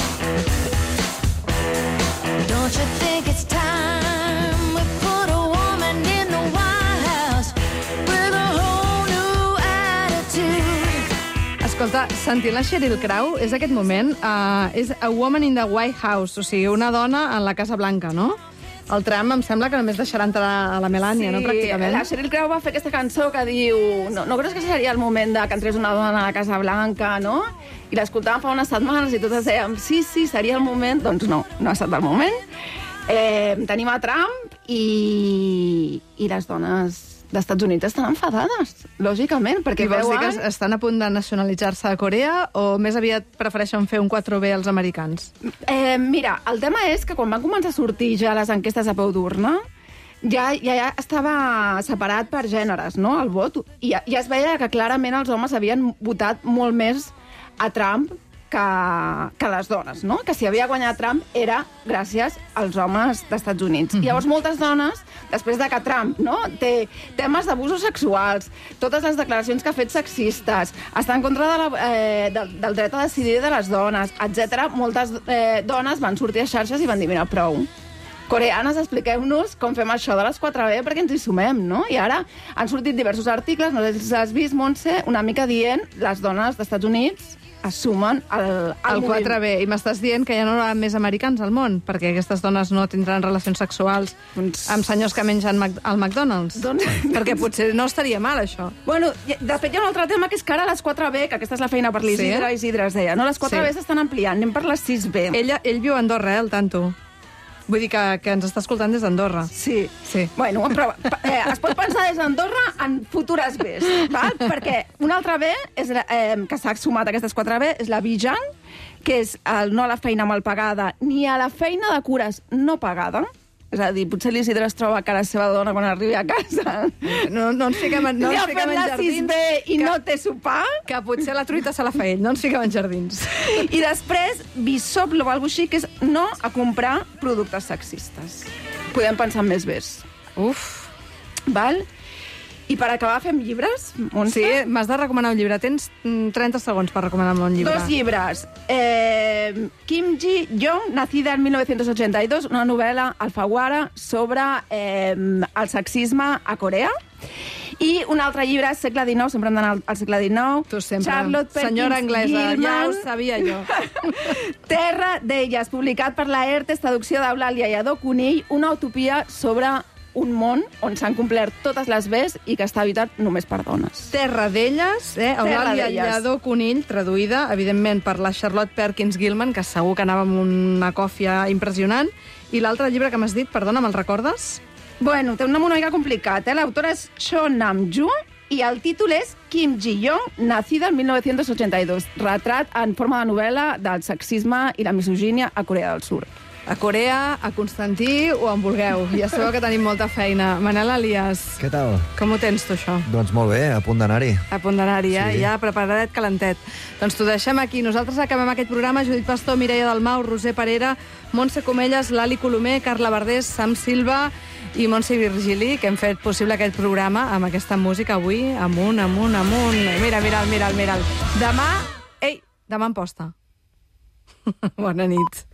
Don't you think it's time we put a woman in the White House with a whole new attitude? Escolta, sentint la Sheryl Crow, és aquest moment, és A Woman in the White House, o sigui, una dona en la Casa Blanca, no? El Trump em sembla que només deixarà entrar a la Melania, no, pràcticament? Sí, la Sheryl Crow va fer aquesta cançó que diu no creus que seria el moment de que entrés una dona a la Casa Blanca, no? I l'escoltàvem fa unes setmanes i totes dèiem sí, seria el moment. Doncs no ha estat el moment. Tenim a Trump i les dones d'Estats Units estan enfadades, lògicament, perquè vols dir que estan a punt de nacionalitzar-se a Corea o més aviat prefereixen fer un 4B als americans? Mira, el tema és que quan van començar a sortir ja les enquestes a peu d'urna, ja estava separat per gèneres, no?, el vot, i ja es veia que clarament els homes havien votat molt més a Trump que les dones, no? Que si havia guanyat Trump era gràcies als homes d'Estats Units. I llavors moltes dones, després de que Trump té temes d'abusos sexuals, totes les declaracions que ha fet sexistes, està en contra del dret a decidir de les dones, etc., moltes dones van sortir a xarxes i van dir, mira, prou. Coreanes, expliqueu-nos com fem això de les 4B perquè ens hi sumem, no? I ara han sortit diversos articles, no sé si has vist, Montse, una mica dient les dones d'Estats Units es sumen al moviment. 4B. I m'estàs dient que ja no hi haurà més americans al món, perquè aquestes dones no tindran relacions sexuals amb senyors que mengen al McDonald's? Perquè potser no estaria mal, això. Bueno, de fet, hi ha un altre tema, que és que ara les 4B, que aquesta és la feina per l'Isidre, Isidre es deia, no? Les 4B s'estan ampliant, anem per les 6B. Ell viu a Andorra, el tanto. Vull dir que ens està escoltant des d'Andorra. Sí. Bueno, però es pot pensar des d'Andorra en futures Bs, val? Perquè una altra B que s'ha sumat a aquestes 4B és la Bijan, que és no a la feina mal pagada ni a la feina de cures no pagada. És a dir, potser l'Isidre es troba a cara seva dona quan arribi a casa. No ens fiquem en jardins. Bé i no té sopar. Que potser la truita se la fa ell, no ens fiquem en jardins. I després, Bisop o alguna així, que és no a comprar productes sexistes. Podem pensar en més Bs. Uf. Val? I per acabar fem llibres, Montse? Sí, m'has de recomanar un llibre. Tens 30 segons per recomanar-me un llibre. 2 llibres. Kim Ji-young, nacida en 1982, una novel·la alfaguara sobre el sexisme a Corea. I un altre llibre, segle XIX, sempre hem d'anar al segle XIX. Tu sempre. Charlotte Perkins Senyora anglesa, Gilman. ja ho sabia jo. Terra d'elles, publicat per la ERTES, traducció d'Eulàlia Lladó Conill, una utopia sobre un món on s'han complert totes les Bs i que està habitat només per dones. Terra d'elles, Eulàlia Lladó Conill, traduïda, evidentment, per la Charlotte Perkins Gilman, que segur que anava amb una còfia impressionant. I l'altre llibre que m'has dit, perdona, me'l recordes? Bueno, té un nom una mica complicat. L'autora és Cho Nam-joo i el títol és Kim Ji-young, nacida en 1982. Retrat en forma de novel·la del sexisme i la misogínia a Corea del Sud. A Corea, a Constantí o on vulgueu. Ja sabeu que tenim molta feina. Manel Elias. Què tal? Com ho tens, tu, això? Doncs molt bé, a punt d'anar-hi. A punt d'anar-hi, ja preparadet, calentet. Doncs t'ho deixem aquí. Nosaltres acabem aquest programa. Judit Pastor, Mireia Dalmau, Roser Parera, Montse Comelles, Lali Colomer, Carla Verdés, Sam Silva i Montse Virgili, que hem fet possible aquest programa amb aquesta música avui. Amunt, amunt, amunt. Mira'l. Demà... Demà en posta. Bona nit.